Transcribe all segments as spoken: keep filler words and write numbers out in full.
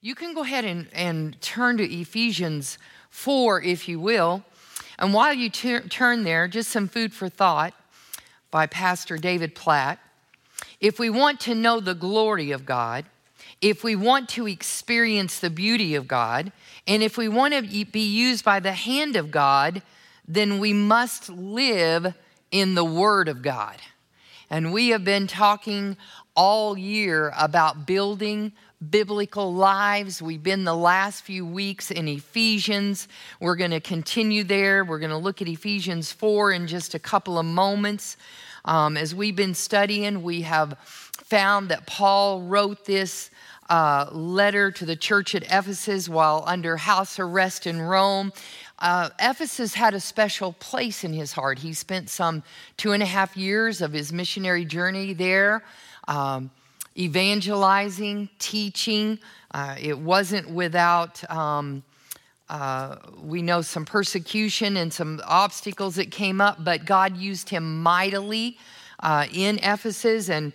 You can go ahead and, and turn to Ephesians four, if you will. And while you ter- turn there, just some food for thought by Pastor David Platt. If we want to know the glory of God, if we want to experience the beauty of God, and if we want to be used by the hand of God, then we must live in the Word of God. And we have been talking all year about building biblical lives. We've been the last few weeks in Ephesians. We're going to continue there. We're going to look at Ephesians four in just a couple of moments. Um, as we've been studying, we have found that Paul wrote this uh, letter to the church at Ephesus while under house arrest in Rome. Uh, Ephesus had a special place in his heart. He spent some two and a half years of his missionary journey there, um, evangelizing, teaching. Uh, it wasn't without, um, uh, we know, some persecution and some obstacles that came up, but God used him mightily uh, in Ephesus, and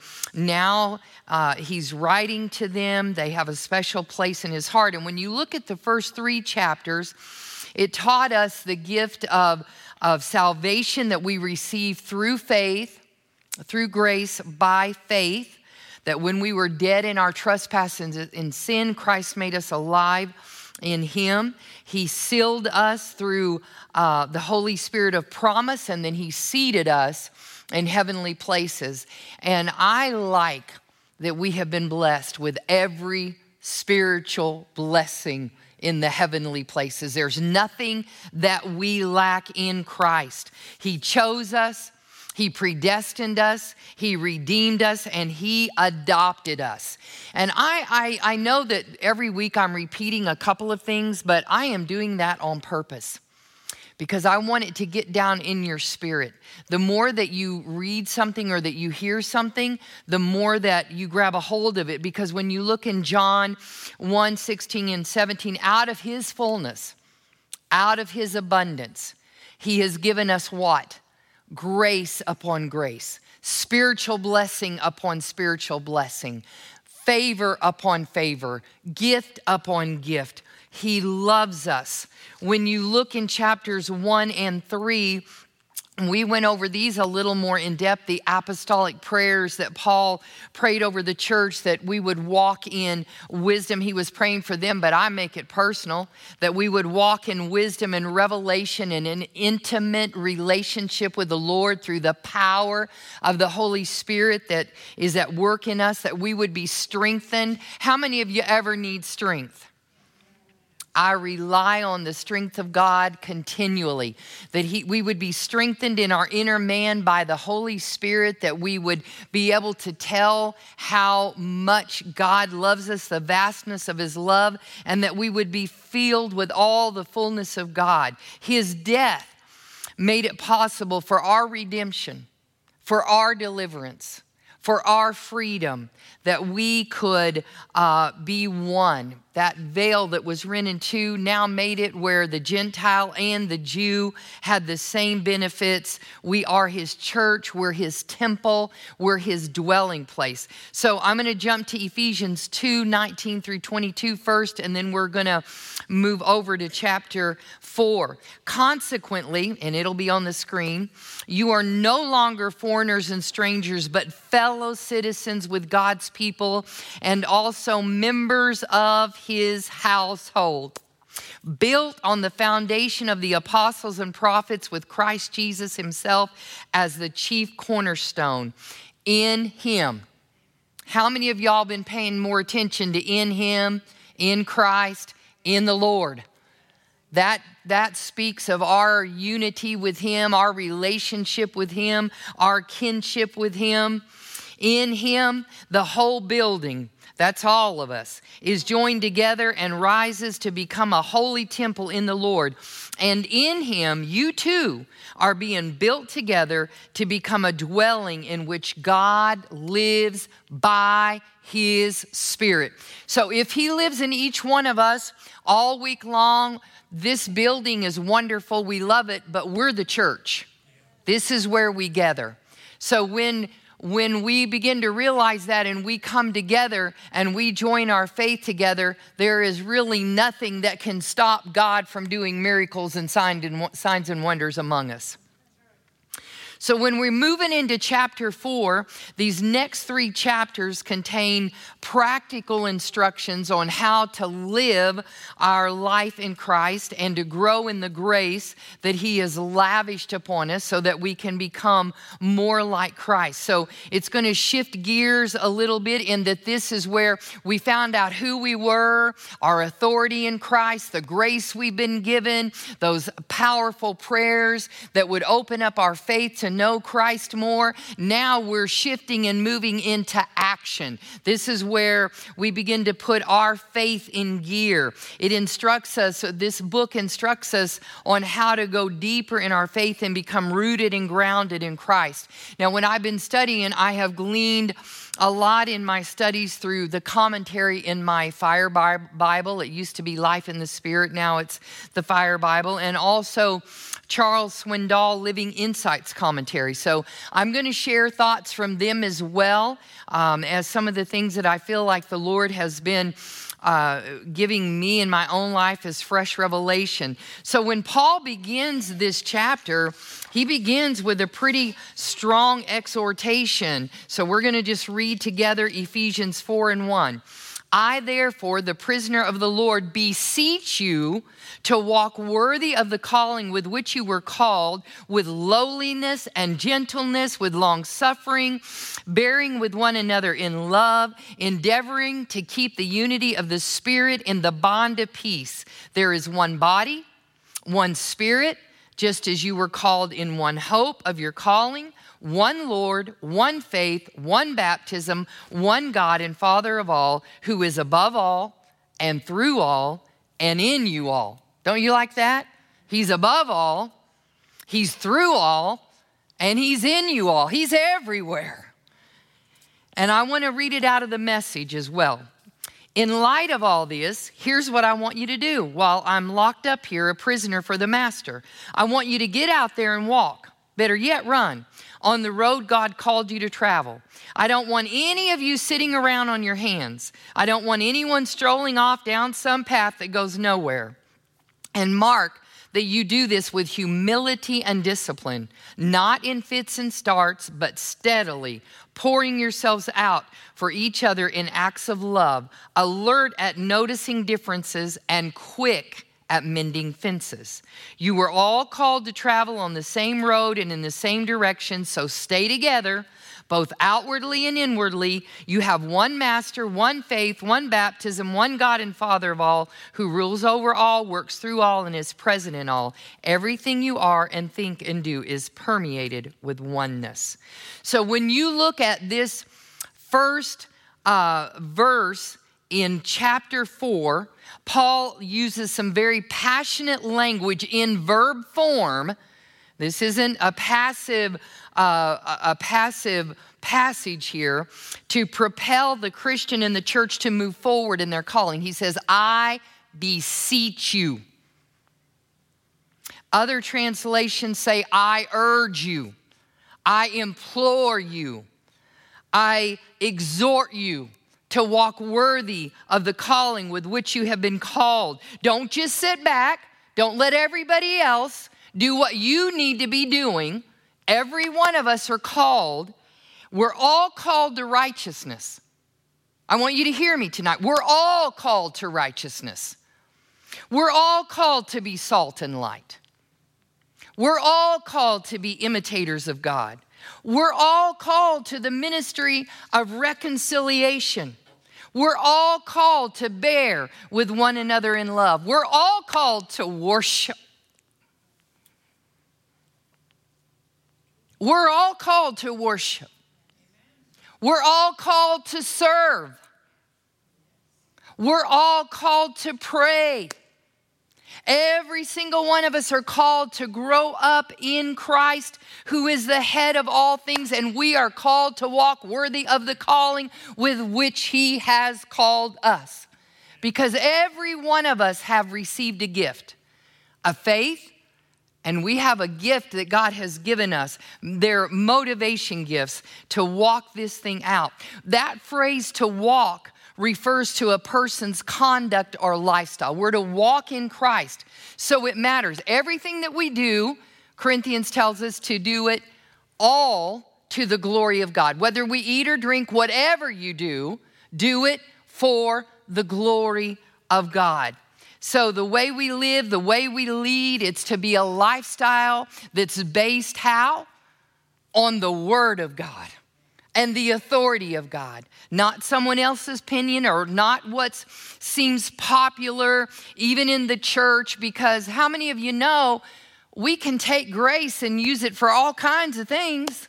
now uh, he's writing to them. They have a special place in his heart. And when you look at the first three chapters, it taught us the gift of, of salvation that we receive through faith, through grace, by faith. That when we were dead in our trespasses and sin, Christ made us alive in him. He sealed us through uh, the Holy Spirit of promise, and then he seated us in heavenly places. And I like that we have been blessed with every spiritual blessing in the heavenly places. There's nothing that we lack in Christ. He chose us. He predestined us, he redeemed us, and he adopted us. And I, I, I know that every week I'm repeating a couple of things, but I am doing that on purpose because I want it to get down in your spirit. The more that you read something or that you hear something, the more that you grab a hold of it. Because when you look in John one, sixteen and seventeen, out of his fullness, out of his abundance, he has given us what? Grace upon grace, spiritual blessing upon spiritual blessing, favor upon favor, gift upon gift. He loves us. When you look in chapters one and three, we went over these a little more in depth, the apostolic prayers that Paul prayed over the church, that we would walk in wisdom. He was praying for them, but I make it personal, that we would walk in wisdom and revelation and an intimate relationship with the Lord through the power of the Holy Spirit that is at work in us, that we would be strengthened. How many of you ever need strength? I rely on the strength of God continually, that he, we would be strengthened in our inner man by the Holy Spirit, that we would be able to tell how much God loves us, the vastness of his love, and that we would be filled with all the fullness of God. His death made it possible for our redemption, for our deliverance, for our freedom, that we could uh, be one. That veil that was rent in two now made it where the Gentile and the Jew had the same benefits. We are his church. We're his temple. We're his dwelling place. So I'm going to jump to Ephesians two, nineteen through twenty-two first, and then we're going to move over to chapter four. Consequently, and it'll be on the screen, you are no longer foreigners and strangers, but fellow citizens with God's people and also members of his household, built on the foundation of the apostles and prophets, with Christ Jesus himself as the chief cornerstone. In him. How many of y'all been paying more attention to in him, in Christ, in the Lord? That, that speaks of our unity with him, our relationship with him, our kinship with him. In him, the whole building, that's all of us, is joined together and rises to become a holy temple in the Lord. And in him, you too are being built together to become a dwelling in which God lives by his Spirit. So if he lives in each one of us all week long, this building is wonderful. We love it, but we're the church. This is where we gather. So when when we begin to realize that and we come together and we join our faith together, there is really nothing that can stop God from doing miracles and signs and wonders among us. So when we're moving into chapter four, these next three chapters contain practical instructions on how to live our life in Christ and to grow in the grace that He has lavished upon us so that we can become more like Christ. So it's going to shift gears a little bit in that this is where we found out who we were, our authority in Christ, the grace we've been given, those powerful prayers that would open up our faith to know Christ more. Now we're shifting and moving into action. This is where we begin to put our faith in gear. It instructs us, this book instructs us on how to go deeper in our faith and become rooted and grounded in Christ. Now, when I've been studying, I have gleaned a lot in my studies through the commentary in my Fire Bible. It used to be Life in the Spirit. Now it's the Fire Bible. And also Charles Swindoll Living Insights commentary. So I'm going to share thoughts from them as well um, as some of the things that I feel like the Lord has been Uh, giving me in my own life as fresh revelation. So when Paul begins this chapter, he begins with a pretty strong exhortation. So we're going to just read together Ephesians four and one. I, therefore, the prisoner of the Lord, beseech you to walk worthy of the calling with which you were called, with lowliness and gentleness, with long suffering, bearing with one another in love, endeavoring to keep the unity of the Spirit in the bond of peace. There is one body, one Spirit, just as you were called in one hope of your calling, one Lord, one faith, one baptism, one God and Father of all, who is above all and through all and in you all. Don't you like that? He's above all, He's through all, and He's in you all. He's everywhere. And I want to read it out of the Message as well. In light of all this, here's what I want you to do while I'm locked up here, a prisoner for the Master. I want you to get out there and walk. Better yet, run on the road God called you to travel. I don't want any of you sitting around on your hands. I don't want anyone strolling off down some path that goes nowhere. And mark that you do this with humility and discipline, not in fits and starts, but steadily, pouring yourselves out for each other in acts of love, alert at noticing differences and quick at mending fences. You were all called to travel on the same road and in the same direction, so stay together, both outwardly and inwardly. You have one master, one faith, one baptism, one God and Father of all, who rules over all, works through all, and is present in all. Everything you are and think and do is permeated with oneness. So when you look at this first uh, verse in chapter four, Paul uses some very passionate language in verb form. This isn't a passive, uh, a passive passage here to propel the Christian in the church to move forward in their calling. He says, I beseech you. Other translations say, I urge you. I implore you. I exhort you to walk worthy of the calling with which you have been called. Don't just sit back. Don't let everybody else do what you need to be doing. Every one of us are called. We're all called to righteousness. I want you to hear me tonight. We're all called to righteousness. We're all called to be salt and light. We're all called to be imitators of God. We're all called to the ministry of reconciliation. We're all called to bear with one another in love. We're all called to worship. We're all called to worship. We're all called to serve. We're all called to pray. Every single one of us are called to grow up in Christ, who is the head of all things, and we are called to walk worthy of the calling with which He has called us. Because every one of us have received a gift, a faith, And we have a gift that God has given us. They're motivation gifts to walk this thing out. That phrase, to walk, refers to a person's conduct or lifestyle. We're to walk in Christ. So it matters. Everything that we do, Corinthians tells us to do it all to the glory of God. Whether we eat or drink, whatever you do, do it for the glory of God. So the way we live, the way we lead, it's to be a lifestyle that's based how? On the Word of God and the authority of God. Not someone else's opinion or not what seems popular, even in the church, because how many of you know we can take grace and use it for all kinds of things?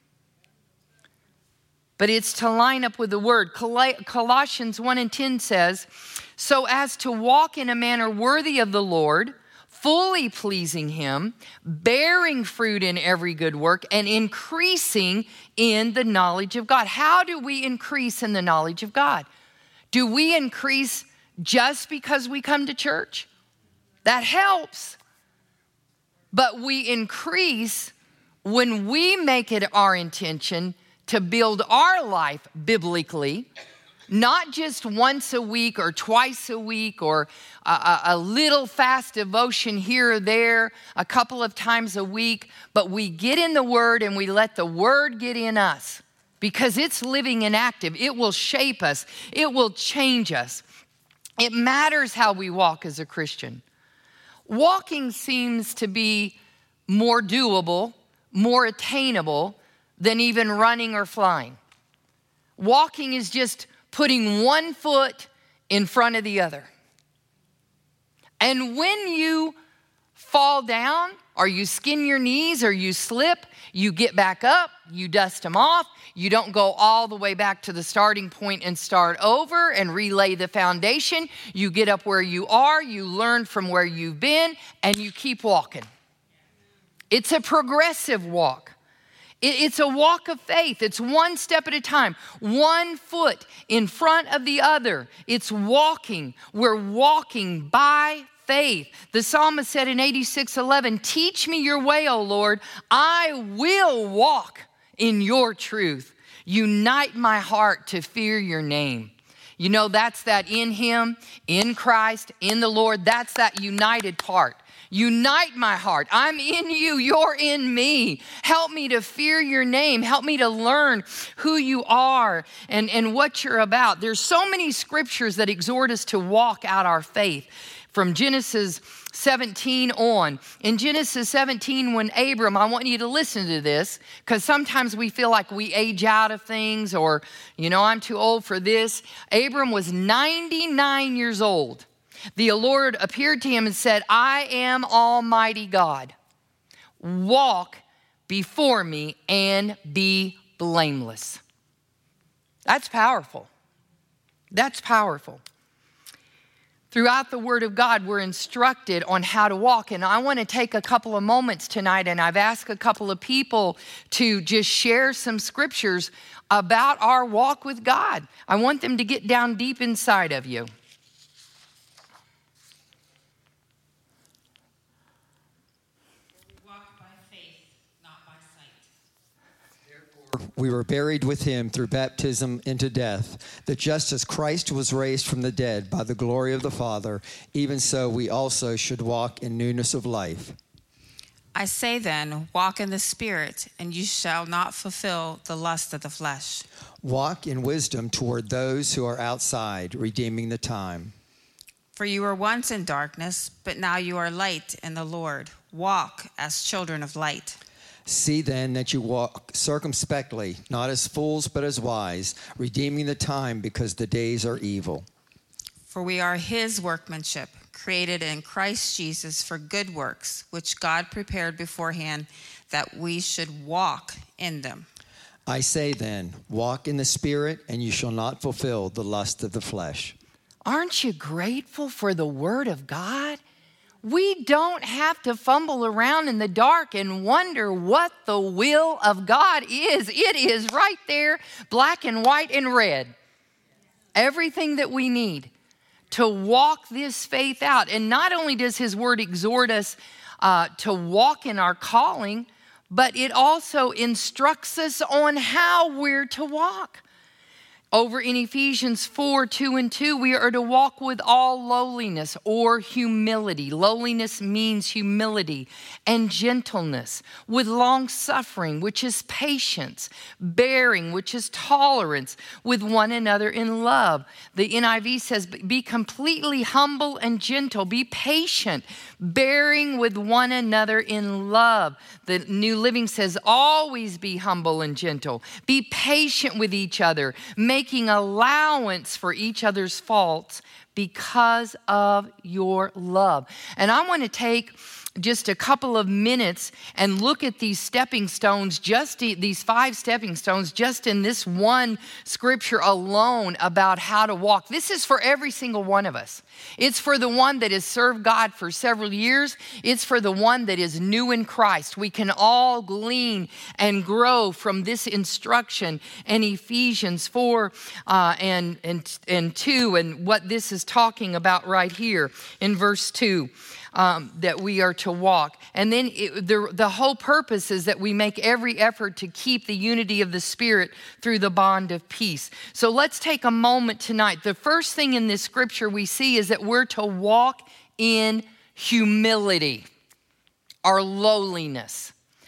But it's to line up with the Word. Colossians one and ten says, so as to walk in a manner worthy of the Lord, fully pleasing Him, bearing fruit in every good work, and increasing in the knowledge of God. How do we increase in the knowledge of God? Do we increase just because we come to church? That helps. But we increase when we make it our intention to build our life biblically, not just once a week or twice a week or a, a, a little fast devotion here or there a couple of times a week, but we get in the Word and we let the Word get in us because it's living and active. It will shape us. It will change us. It matters how we walk as a Christian. Walking seems to be more doable, more attainable than even running or flying. Walking is just putting one foot in front of the other. And when you fall down, or you skin your knees, or you slip, you get back up, you dust them off, you don't go all the way back to the starting point and start over and relay the foundation. You get up where you are, you learn from where you've been, and you keep walking. It's a progressive walk. It's a walk of faith. It's one step at a time, one foot in front of the other. It's walking. We're walking by faith. The psalmist said in eighty-six eleven, teach me your way, O Lord. I will walk in your truth. Unite my heart to fear your name. You know, that's that in Him, in Christ, in the Lord. That's that united part. Unite my heart. I'm in you. You're in me. Help me to fear your name. Help me to learn who you are and, and what you're about. There's so many scriptures that exhort us to walk out our faith. From Genesis seventeen on. In Genesis seventeen, when Abram, I want you to listen to this, because sometimes we feel like we age out of things or, you know, I'm too old for this. Abram was ninety-nine years old. The Lord appeared to him and said, I am Almighty God. Walk before me and be blameless. That's powerful. That's powerful. Throughout the Word of God, we're instructed on how to walk. And I want to take a couple of moments tonight, and I've asked a couple of people to just share some scriptures about our walk with God. I want them to get down deep inside of you. We were buried with him through baptism into death, that just as Christ was raised from the dead by the glory of the Father, even so we also should walk in newness of life. I say then, walk in the Spirit, and you shall not fulfill the lust of the flesh. Walk in wisdom toward those who are outside, redeeming the time. For you were once in darkness, but now you are light in the Lord. Walk as children of light. See then that you walk circumspectly, not as fools but as wise, redeeming the time because the days are evil. For we are his workmanship, created in Christ Jesus for good works, which God prepared beforehand that we should walk in them. I say then, walk in the Spirit, and you shall not fulfill the lust of the flesh. Aren't you grateful for the Word of God? We don't have to fumble around in the dark and wonder what the will of God is. It is right there, black and white and red. Everything that we need to walk this faith out. And not only does his word exhort us uh, to walk in our calling, but it also instructs us on how we're to walk. Over in Ephesians four, two and two, we are to walk with all lowliness or humility. Lowliness means humility and gentleness, with long suffering, which is patience, bearing, which is tolerance, with one another in love. The N I V says, be completely humble and gentle, be patient, bearing with one another in love. The New Living says, always be humble and gentle, be patient with each other, making allowance for each other's faults because of your love. And I want to take just a couple of minutes and look at these stepping stones, just these five stepping stones, just in this one scripture alone about how to walk. This is for every single one of us. It's for the one that has served God for several years. It's for the one that is new in Christ. We can all glean and grow from this instruction in Ephesians four uh, and, and, and two, and what this is talking about right here in verse two. Um, that we are to walk. And then it, the, the whole purpose is that we make every effort to keep the unity of the Spirit through the bond of peace. So let's take a moment tonight. The first thing in this scripture we see is that we're to walk in humility, or lowliness.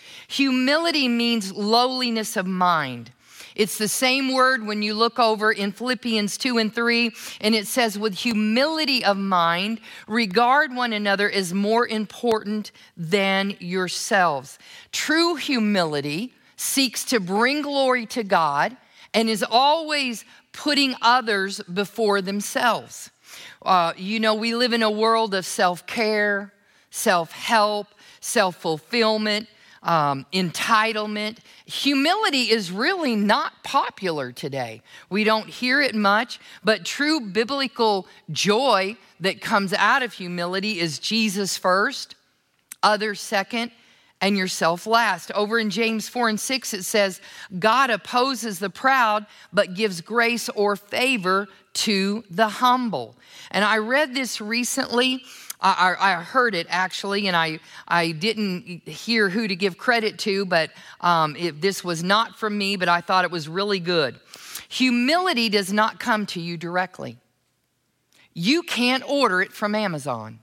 Humility means lowliness of mind. It's the same word when you look over in Philippians two and three, and it says, with humility of mind, regard one another as more important than yourselves. True humility seeks to bring glory to God and is always putting others before themselves. Uh, you know, we live in a world of self-care, self-help, self-fulfillment, Um, entitlement. Humility is really not popular today. We don't hear it much, but true biblical joy that comes out of humility is Jesus first, others second, and yourself last. Over in James four and six, it says, God opposes the proud, but gives grace or favor to the humble. And I read this recently. I, I heard it actually, and I, I didn't hear who to give credit to, but um, it, this was not from me, but I thought it was really good. Humility does not come to you directly. You can't order it from Amazon.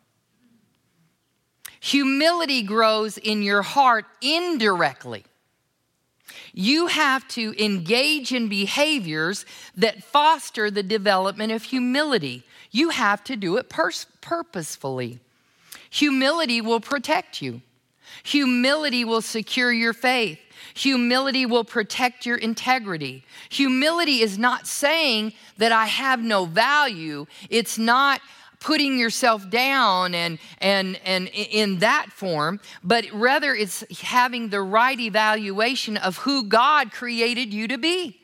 Humility grows in your heart indirectly. You have to engage in behaviors that foster the development of humility. You have to do it pers- purposefully. Humility will protect you. Humility will secure your faith. Humility will protect your integrity. Humility is not saying that I have no value. It's not putting yourself down and, and, and in that form, but rather it's having the right evaluation of who God created you to be.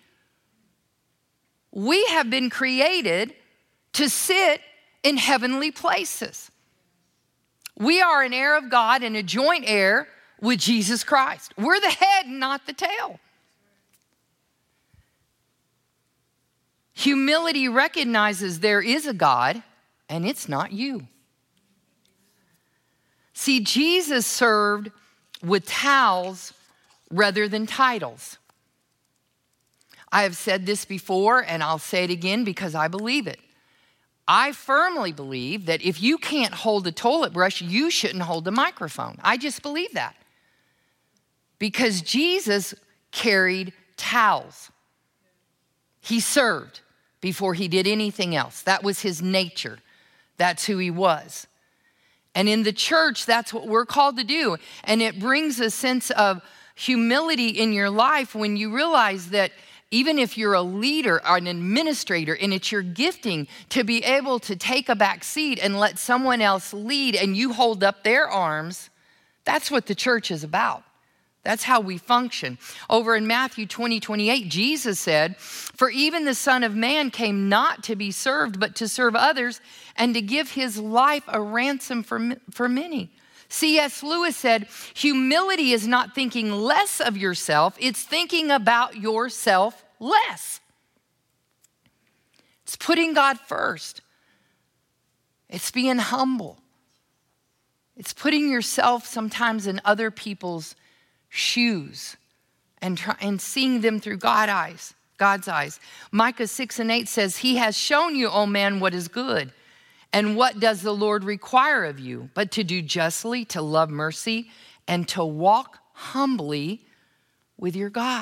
We have been created to sit in heavenly places. We are an heir of God and a joint heir with Jesus Christ. We're the head, not the tail. Humility recognizes there is a God, and it's not you. See, Jesus served with towels rather than titles. I have said this before, and I'll say it again because I believe it. I firmly believe that if you can't hold a toilet brush, you shouldn't hold a microphone. I just believe that. Because Jesus carried towels. He served before he did anything else. That was his nature. That's who he was. And in the church, that's what we're called to do. And it brings a sense of humility in your life when you realize that even if you're a leader or an administrator and it's your gifting to be able to take a back seat and let someone else lead and you hold up their arms, that's what the church is about. That's how we function. Over in Matthew twenty, twenty-eight, Jesus said, for even the Son of Man came not to be served, but to serve others and to give his life a ransom for, for many. C S Lewis said, humility is not thinking less of yourself, it's thinking about yourself less. It's putting God first. It's being humble. It's putting yourself sometimes in other people's shoes and, try, and seeing them through God's eyes, God's eyes. Micah six and eight says, he has shown you, O man, what is good. And what does the Lord require of you? But to do justly, to love mercy, and to walk humbly with your God.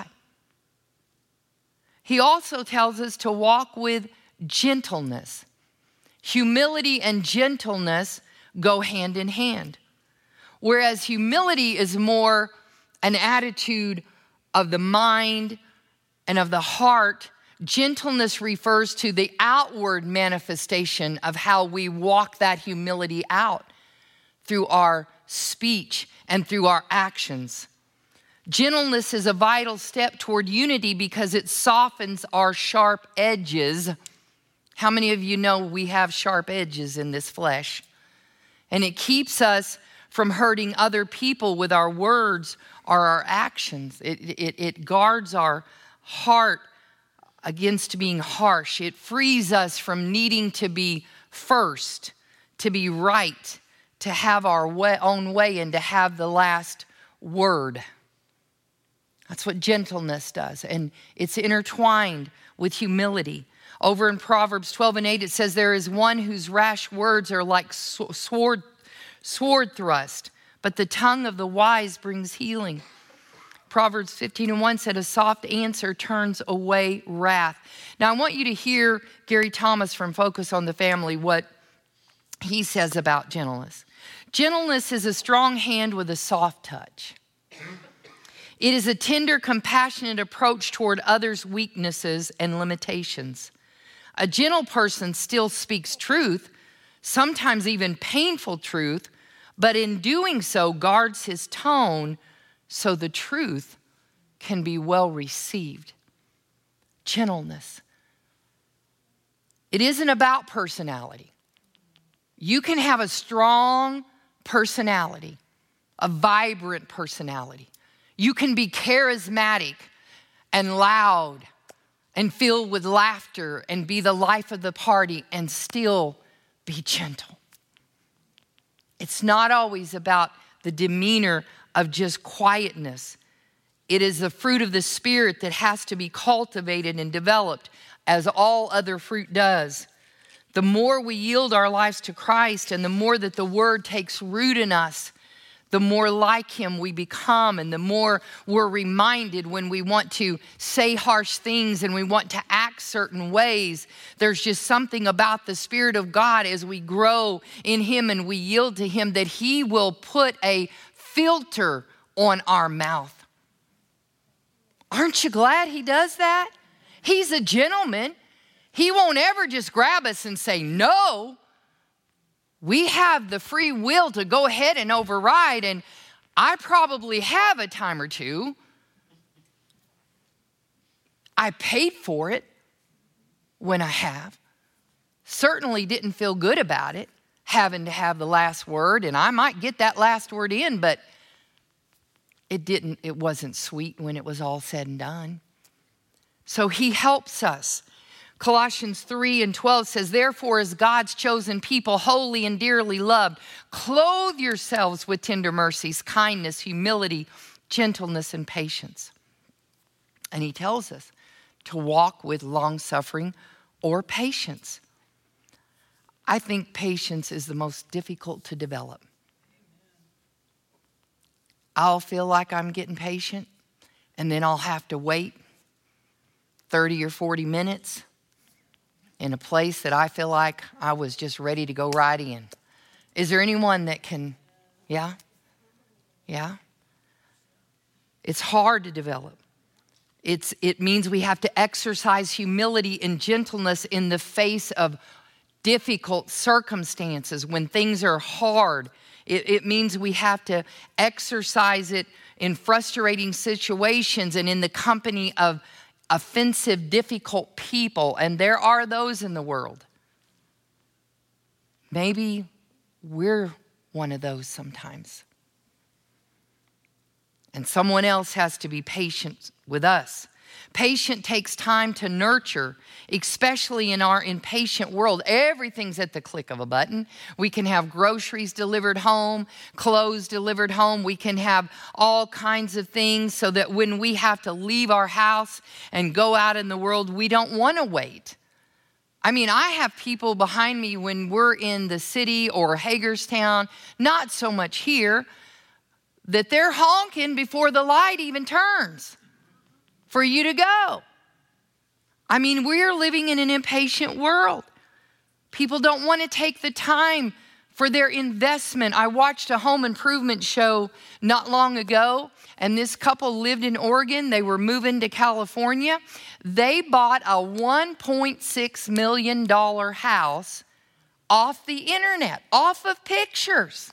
He also tells us to walk with gentleness. Humility and gentleness go hand in hand. Whereas humility is more an attitude of the mind and of the heart, gentleness refers to the outward manifestation of how we walk that humility out through our speech and through our actions. Gentleness is a vital step toward unity because it softens our sharp edges. How many of you know we have sharp edges in this flesh? And it keeps us from hurting other people with our words or our actions. It, it, it guards our heart against being harsh. It frees us from needing to be first, to be right, to have our way, own way, and to have the last word. That's what gentleness does, and it's intertwined with humility. Over in Proverbs twelve and eight, it says, there is one whose rash words are like sword, sword thrust, but the tongue of the wise brings healing. Proverbs fifteen and one said, a soft answer turns away wrath. Now, I want you to hear Gary Thomas from Focus on the Family, what he says about gentleness. Gentleness is a strong hand with a soft touch. It is a tender, compassionate approach toward others' weaknesses and limitations. A gentle person still speaks truth, sometimes even painful truth, but in doing so guards his tone so the truth can be well received. Gentleness. It isn't about personality. You can have a strong personality, a vibrant personality. You can be charismatic and loud and filled with laughter and be the life of the party and still be gentle. It's not always about the demeanor of just quietness. It is the fruit of the Spirit that has to be cultivated and developed as all other fruit does. The more we yield our lives to Christ and the more that the Word takes root in us, the more like Him we become, and the more we're reminded when we want to say harsh things and we want to act certain ways. There's just something about the Spirit of God as we grow in Him and we yield to Him that He will put a filter on our mouth. Aren't you glad He does that? He's a gentleman. He won't ever just grab us and say no. We have the free will to go ahead and override, and I probably have a time or two. I paid for it when I have. Certainly didn't feel good about it, having to have the last word, and I might get that last word in, but it didn't, it wasn't sweet when it was all said and done. So He helps us. Colossians three and twelve says, therefore, as God's chosen people, holy and dearly loved, clothe yourselves with tender mercies, kindness, humility, gentleness, and patience. And He tells us to walk with long-suffering or patience. I think patience is the most difficult to develop. I'll feel like I'm getting patient, and then I'll have to wait thirty or forty minutes in a place that I feel like I was just ready to go right in. Is there anyone that can, yeah? Yeah? It's hard to develop. It's, it means we have to exercise humility and gentleness in the face of difficult circumstances when things are hard. It, it means we have to exercise it in frustrating situations and in the company of offensive, difficult people, and there are those in the world. Maybe we're one of those sometimes. And someone else has to be patient with us. Patient takes time to nurture, especially in our impatient world. Everything's at the click of a button. We can have groceries delivered home, clothes delivered home. We can have all kinds of things so that when we have to leave our house and go out in the world, we don't want to wait. I mean, I have people behind me when we're in the city or Hagerstown, not so much here, that they're honking before the light even turns for you to go. I mean, we're living in an impatient world. People don't want to take the time for their investment. I watched a home improvement show not long ago, and this couple lived in Oregon. They were moving to California. They bought a one point six million dollars house off the internet, off of pictures.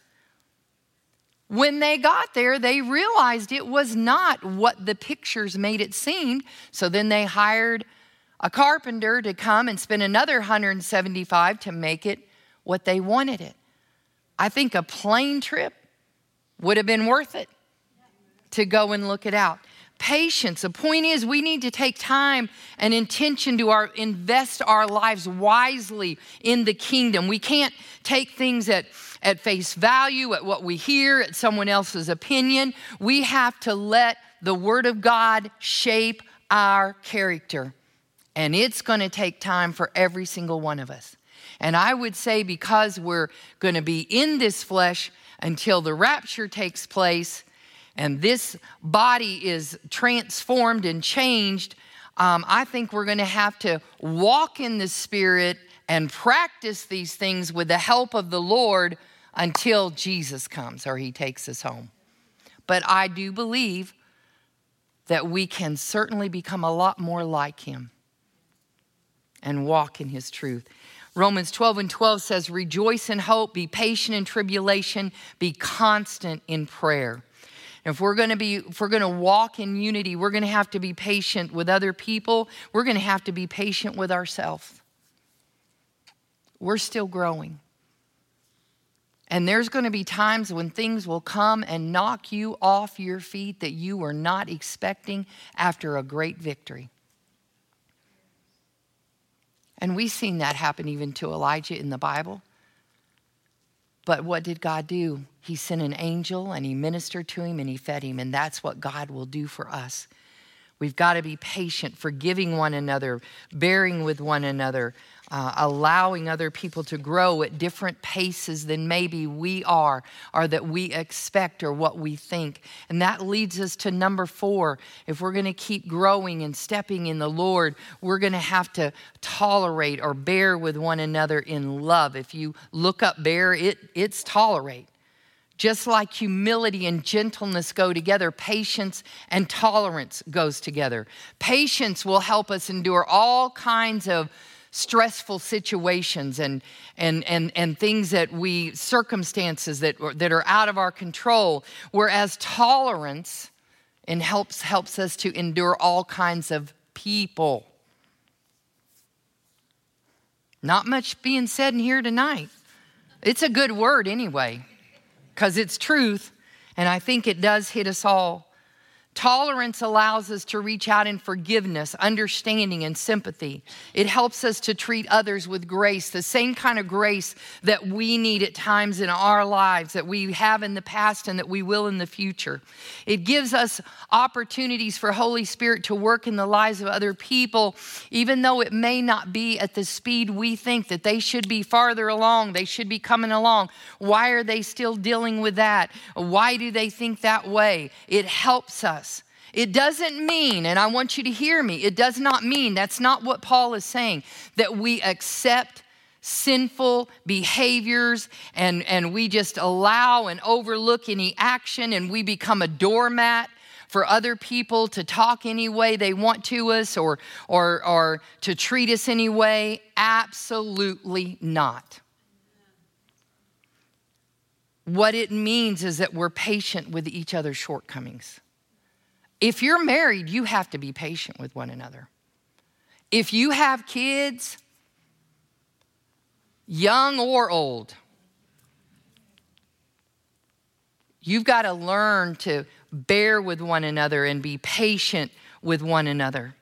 When they got there, they realized it was not what the pictures made it seem. So then they hired a carpenter to come and spend another one hundred seventy-five dollars to make it what they wanted it. I think a plane trip would have been worth it to go and look it out. Patience. The point is, we need to take time and intention to our, invest our lives wisely in the kingdom. We can't take things at, at face value, at what we hear, at someone else's opinion. We have to let the Word of God shape our character. And it's going to take time for every single one of us. And I would say because we're going to be in this flesh until the rapture takes place, and this body is transformed and changed, um, I think we're going to have to walk in the Spirit and practice these things with the help of the Lord until Jesus comes or he takes us home. But I do believe that we can certainly become a lot more like him and walk in his truth. Romans twelve and twelve says, rejoice in hope, be patient in tribulation, be constant in prayer. If we're going to be, if we're going to walk in unity, we're going to have to be patient with other people. We're going to have to be patient with ourselves. We're still growing. And there's going to be times when things will come and knock you off your feet that you were not expecting after a great victory. And we've seen that happen even to Elijah in the Bible. But what did God do? He sent an angel and he ministered to him and he fed him. And that's what God will do for us. We've got to be patient, forgiving one another, bearing with one another, uh, allowing other people to grow at different paces than maybe we are or that we expect or what we think. And that leads us to number four. If we're going to keep growing and stepping in the Lord, we're going to have to tolerate or bear with one another in love. If you look up bear, it, it's tolerate. Just like humility and gentleness go together, patience and tolerance goes together. Patience will help us endure all kinds of stressful situations and and and and things that we circumstances that that are out of our control, whereas tolerance and helps helps us to endure all kinds of people. Not much being said in here tonight. It's a good word anyway, because it's truth, and I think it does hit us all. Tolerance allows us to reach out in forgiveness, understanding, and sympathy. It helps us to treat others with grace, the same kind of grace that we need at times in our lives, that we have in the past and that we will in the future. It gives us opportunities for Holy Spirit to work in the lives of other people, even though it may not be at the speed we think that they should be farther along, they should be coming along. Why are they still dealing with that? Why do they think that way? It helps us. It doesn't mean, and I want you to hear me, it does not mean, that's not what Paul is saying, that we accept sinful behaviors and, and we just allow and overlook any action and we become a doormat for other people to talk any way they want to us or, or, or to treat us any way. Absolutely not. What it means is that we're patient with each other's shortcomings. If you're married, you have to be patient with one another. If you have kids, young or old, you've got to learn to bear with one another and be patient with one another.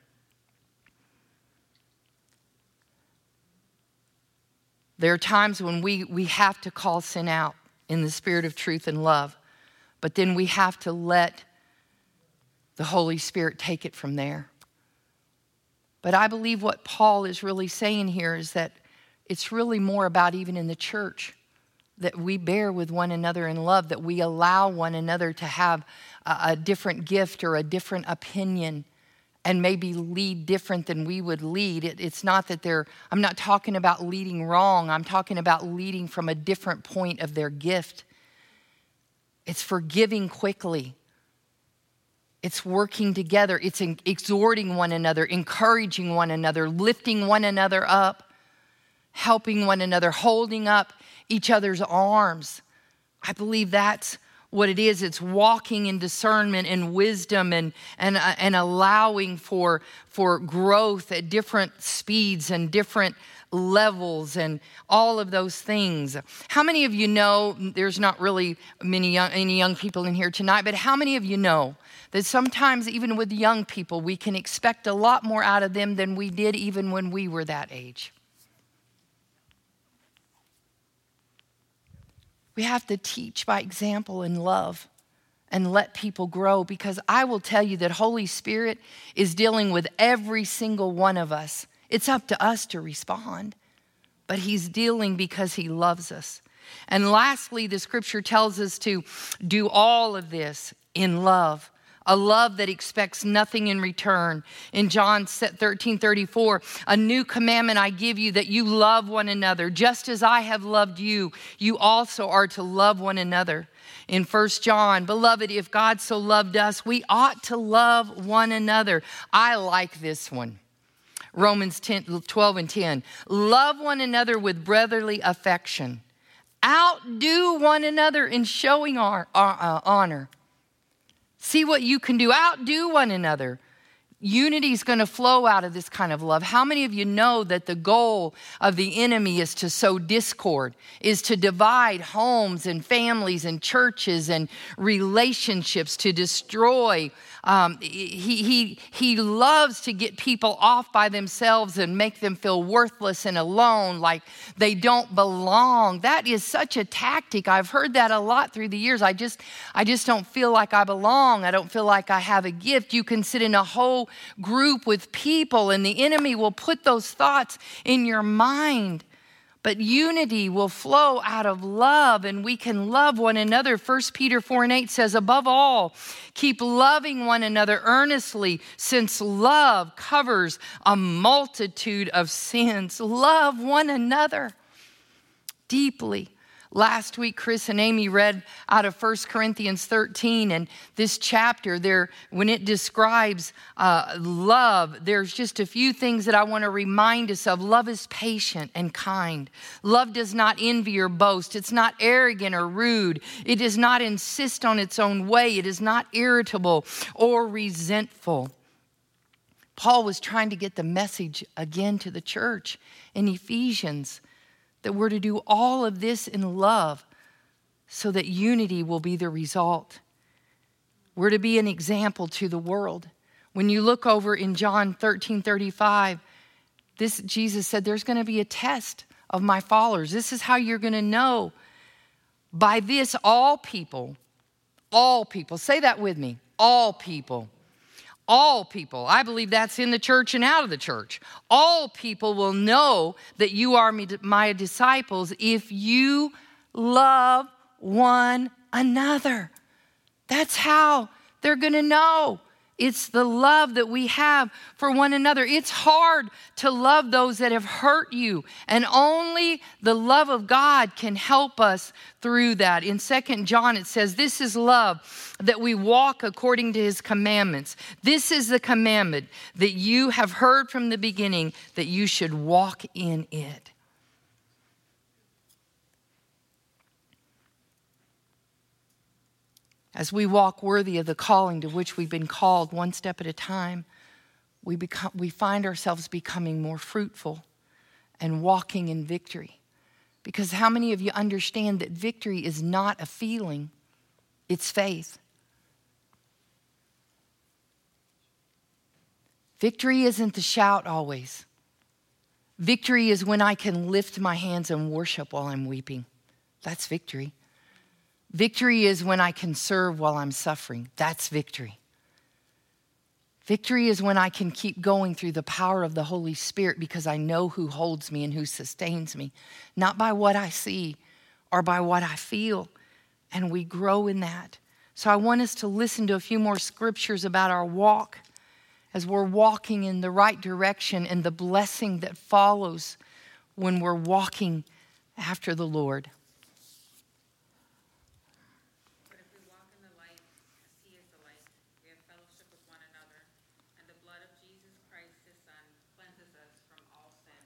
There are times when we, we have to call sin out in the spirit of truth and love, but then we have to let the Holy Spirit take it from there. But I believe what Paul is really saying here is that it's really more about, even in the church, that we bear with one another in love, that we allow one another to have a, a different gift or a different opinion and maybe lead different than we would lead. It, it's not that they're, I'm not talking about leading wrong. I'm talking about leading from a different point of their gift. It's forgiving quickly. It's working together. It's exhorting one another, encouraging one another, lifting one another up, helping one another, holding up each other's arms. I believe that's what it is. It's walking in discernment and wisdom and, and, uh, and allowing for, for growth at different speeds and different levels and all of those things. How many of you know, there's not really many young, any young people in here tonight, but how many of you know that sometimes even with young people, we can expect a lot more out of them than we did even when we were that age? We have to teach by example and love and let people grow, because I will tell you that Holy Spirit is dealing with every single one of us. It's up to us to respond, but he's dealing because he loves us. And lastly, the scripture tells us to do all of this in love. A love that expects nothing in return. In John thirteen thirty-four, a new commandment I give you, that you love one another. Just as I have loved you, you also are to love one another. In First John, beloved, if God so loved us, we ought to love one another. I like this one. Romans ten, twelve and ten. Love one another with brotherly affection. Outdo one another in showing our, our uh, honor. See what you can do. Outdo one another. Unity is going to flow out of this kind of love. How many of you know that the goal of the enemy is to sow discord, is to divide homes and families and churches and relationships, to destroy? Um, he, he, he loves to get people off by themselves and make them feel worthless and alone, like they don't belong. That is such a tactic. I've heard that a lot through the years. I just, I just don't feel like I belong. I don't feel like I have a gift. You can sit in a whole group with people and the enemy will put those thoughts in your mind. But unity will flow out of love, and we can love one another. First Peter four and eight says, above all, keep loving one another earnestly, since love covers a multitude of sins. Love one another deeply. Last week, Chris and Amy read out of First Corinthians thirteen, and this chapter there, when it describes uh, love, there's just a few things that I want to remind us of. Love is patient and kind. Love does not envy or boast. It's not arrogant or rude. It does not insist on its own way. It is not irritable or resentful. Paul was trying to get the message again to the church in Ephesians, that we're to do all of this in love so that unity will be the result. We're to be an example to the world. When you look over in John thirteen thirty-five, this Jesus said, there's going to be a test of my followers. This is how you're going to know. By this, all people, all people, say that with me, all people. All people, I believe that's in the church and out of the church. All people will know that you are my disciples if you love one another. That's how they're going to know. It's the love that we have for one another. It's hard to love those that have hurt you, and only the love of God can help us through that. In Second John, it says, this is love, that we walk according to his commandments. This is the commandment that you have heard from the beginning, that you should walk in it. As we walk worthy of the calling to which we've been called, one step at a time, we become, we find ourselves becoming more fruitful and walking in victory. Because how many of you understand that victory is not a feeling, it's faith? Victory isn't the shout always. Victory is when I can lift my hands and worship while I'm weeping. That's victory. Victory is when I can serve while I'm suffering. That's victory. Victory is when I can keep going through the power of the Holy Spirit because I know who holds me and who sustains me, not by what I see or by what I feel. And we grow in that. So I want us to listen to a few more scriptures about our walk as we're walking in the right direction and the blessing that follows when we're walking after the Lord. But if we walk in the light, as he is the light, we have fellowship with one another, and the blood of Jesus Christ, his Son, cleanses us from all sin.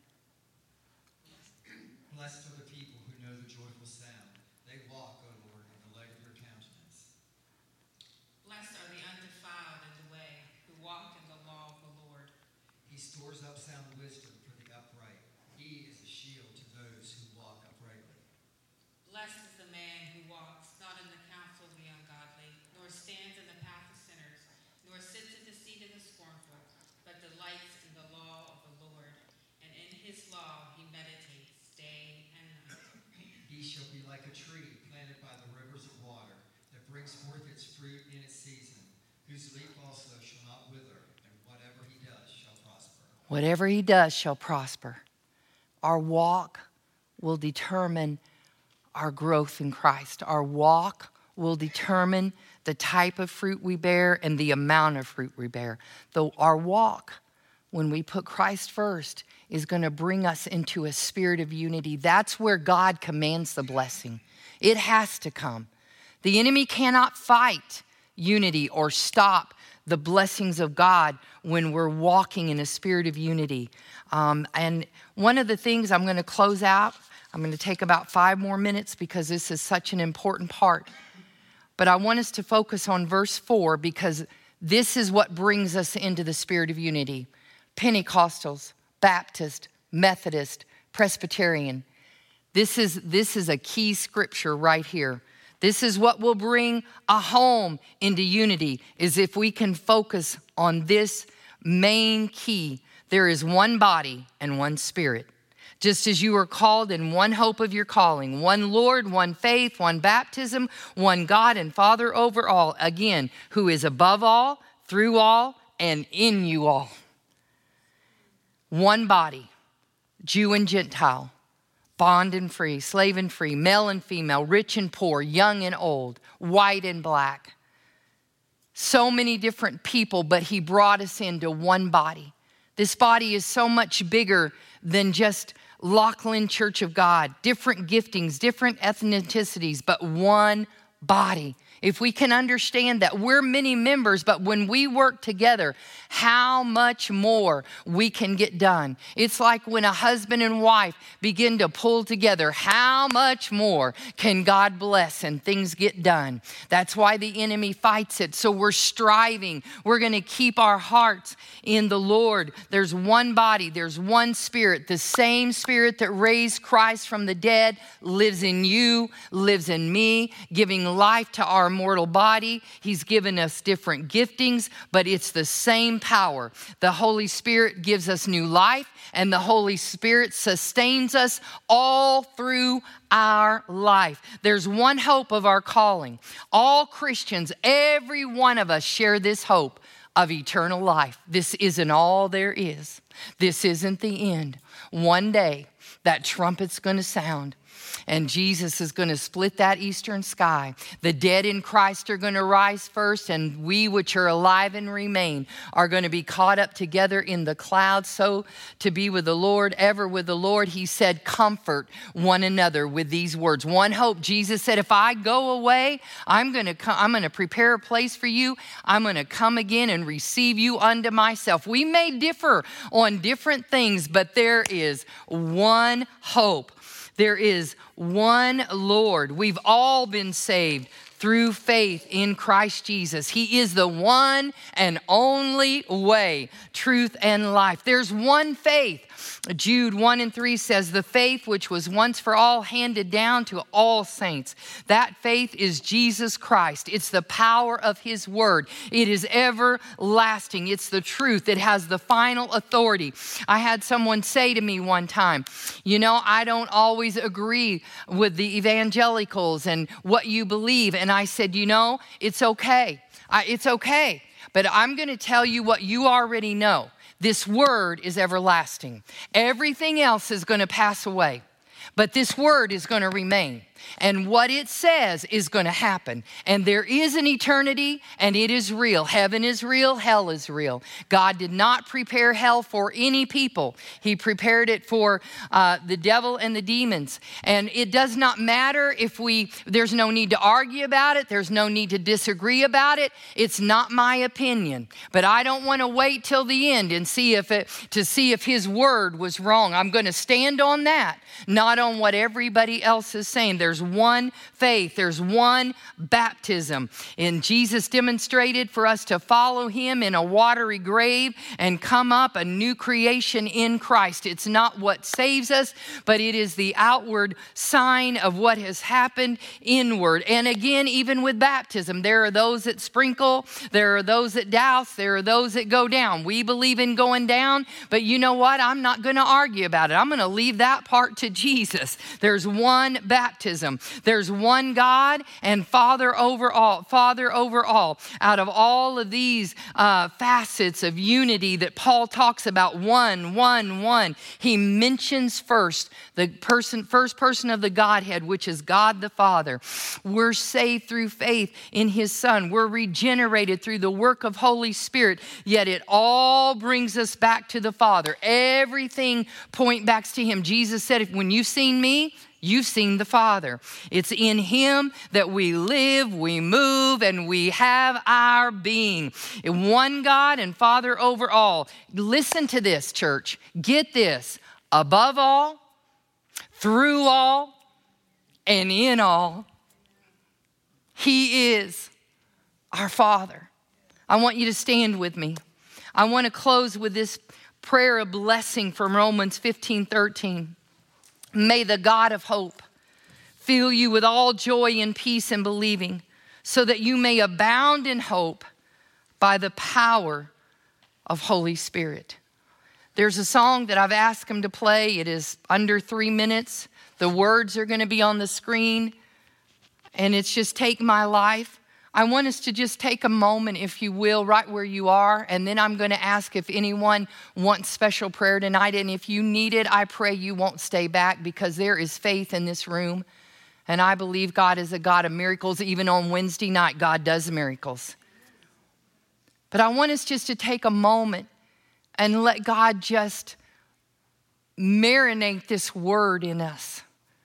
Blessed are the people who know the joyful sound. They walk, O Lord, in the light of your countenance. Blessed are the undefiled in the way, who walk in the law of the Lord. He stores up sound wisdom for the upright. He is a shield to those who walk uprightly. Blessed is the man who walks not in the counsel of the ungodly, nor stands in the path of sinners, nor sits in the seat of the scornful, but delights in the law of the Lord, and in his law he meditates day and night. He shall be like a tree planted by the rivers of water that brings forth its fruit in its season, whose leaf also shall not wither, and whatever he does shall prosper. Whatever he does shall prosper. Our walk will determine our growth in Christ. Our walk will determine the type of fruit we bear and the amount of fruit we bear. Though our walk, when we put Christ first, is going to bring us into a spirit of unity. That's where God commands the blessing. It has to come. The enemy cannot fight unity or stop the blessings of God when we're walking in a spirit of unity. Um, and one of the things I'm going to close out, I'm going to take about five more minutes because this is such an important part. But I want us to focus on verse four because this is what brings us into the spirit of unity. Pentecostals, Baptist, Methodist, Presbyterian. This is, this is a key scripture right here. This is what will bring a home into unity, is if we can focus on this main key. There is one body and one spirit. Just as you are called in one hope of your calling, one Lord, one faith, one baptism, one God and Father over all. Again, who is above all, through all, and in you all. One body, Jew and Gentile, bond and free, slave and free, male and female, rich and poor, young and old, white and black. So many different people, but he brought us into one body. This body is so much bigger than just Laughlin Church of God. Different giftings, different ethnicities, but one body. If we can understand that we're many members, but when we work together, how much more we can get done. It's like when a husband and wife begin to pull together, how much more can God bless and things get done? That's why the enemy fights it. So we're striving. We're going to keep our hearts in the Lord. There's one body. There's one spirit. The same spirit that raised Christ from the dead lives in you, lives in me, giving life to our mortal body. He's given us different giftings, but it's the same power. The Holy Spirit gives us new life, and the Holy Spirit sustains us all through our life. There's one hope of our calling. All Christians, every one of us share this hope of eternal life. This isn't all there is. This isn't the end. One day, that trumpet's going to sound. And Jesus is going to split that eastern sky. The dead in Christ are going to rise first, and we which are alive and remain are going to be caught up together in the clouds, so to be with the Lord, ever with the Lord. He said, comfort one another with these words. One hope. Jesus said, if I go away, I'm going to come, I'm going to prepare a place for you. I'm going to come again and receive you unto myself. We may differ on different things, but there is one hope. There is one Lord. We've all been saved through faith in Christ Jesus. He is the one and only way, truth, and life. There's one faith, Jude one and three says, the faith which was once for all handed down to all saints. That faith is Jesus Christ. It's the power of his word. It is everlasting. It's the truth. It has the final authority. I had someone say to me one time, you know, I don't always agree with the evangelicals and what you believe. And I said, you know, it's okay. I, it's okay. But I'm going to tell you what you already know. This word is everlasting. Everything else is going to pass away, but this word is going to remain. And what it says is going to happen. And there is an eternity, and it is real. Heaven is real. Hell is real. God did not prepare hell for any people. He prepared it for uh, the devil and the demons. And it does not matter if we, there's no need to argue about it. There's no need to disagree about it. It's not my opinion. But I don't want to wait till the end and see if it, to see if his word was wrong. I'm going to stand on that, not on what everybody else is saying. There's one faith. There's one baptism. And Jesus demonstrated for us to follow him in a watery grave and come up a new creation in Christ. It's not what saves us, but it is the outward sign of what has happened inward. And again, even with baptism, there are those that sprinkle, there are those that douse, there are those that go down. We believe in going down, but you know what? I'm not going to argue about it. I'm going to leave that part to Jesus. There's one baptism. There's one God and Father over all, Father over all. Out of all of these uh, facets of unity that Paul talks about, one, one, one, he mentions first the person, first person of the Godhead, which is God the Father. We're saved through faith in his Son. We're regenerated through the work of Holy Spirit, yet it all brings us back to the Father. Everything point back to him. Jesus said, if when you've seen me, you've seen the Father. It's in him that we live, we move, and we have our being. One God and Father over all. Listen to this, church. Get this. Above all, through all, and in all, he is our Father. I want you to stand with me. I want to close with this prayer of blessing from Romans fifteen thirteen. May the God of hope fill you with all joy and peace in believing, so that you may abound in hope by the power of Holy Spirit. There's a song that I've asked him to play. It is under three minutes. The words are going to be on the screen, and it's just Take My Life. I want us to just take a moment, if you will, right where you are, and then I'm going to ask if anyone wants special prayer tonight. And if you need it, I pray you won't stay back, because there is faith in this room. And I believe God is a God of miracles. Even on Wednesday night, God does miracles. But I want us just to take a moment and let God just marinate this word in us.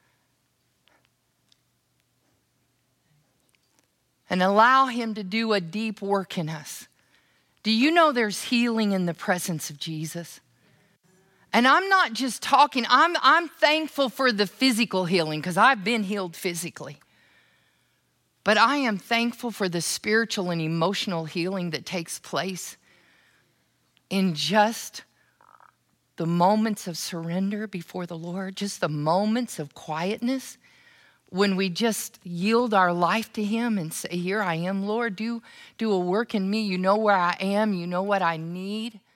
And allow him to do a deep work in us. Do you know there's healing in the presence of Jesus? And I'm not just talking, I'm, I'm thankful for the physical healing, because I've been healed physically. But I am thankful for the spiritual and emotional healing that takes place in just the moments of surrender before the Lord, just the moments of quietness. When we just yield our life to him and say, here I am, Lord, do, do a work in me. You know where I am. You know what I need.